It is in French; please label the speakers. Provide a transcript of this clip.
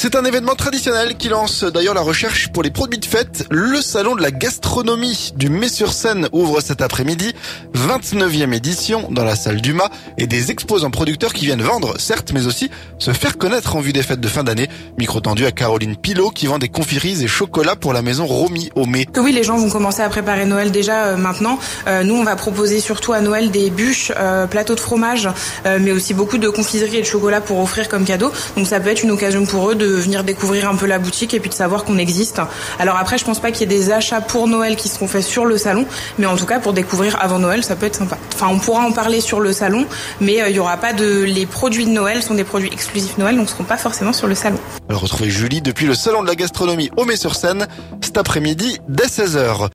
Speaker 1: C'est un événement traditionnel qui lance d'ailleurs la recherche pour les produits de fête. Le salon de la gastronomie du Mets-sur-Seine ouvre cet après-midi, 29e édition dans la salle Dumas, et des exposants producteurs qui viennent vendre, certes, mais aussi se faire connaître en vue des fêtes de fin d'année. Micro tendu à Caroline Pilot qui vend des confiseries et chocolats pour la maison Romy au Mai.
Speaker 2: Oui, les gens vont commencer à préparer Noël déjà maintenant. Nous, on va proposer surtout à Noël des bûches, plateaux de fromage, mais aussi beaucoup de confiseries et de chocolat pour offrir comme cadeau. Donc ça peut être une occasion pour eux de venir découvrir un peu la boutique et puis de savoir qu'on existe. Alors après, je pense pas qu'il y ait des achats pour Noël qui seront faits sur le salon, mais en tout cas pour découvrir avant Noël, ça peut être sympa. Enfin, on pourra en parler sur le salon, mais il y aura pas les produits de Noël sont des produits exclusifs Noël, donc seront pas forcément sur le salon.
Speaker 1: Alors retrouvez Julie depuis le salon de la gastronomie au Mets-sur-Seine cet après-midi dès 16h.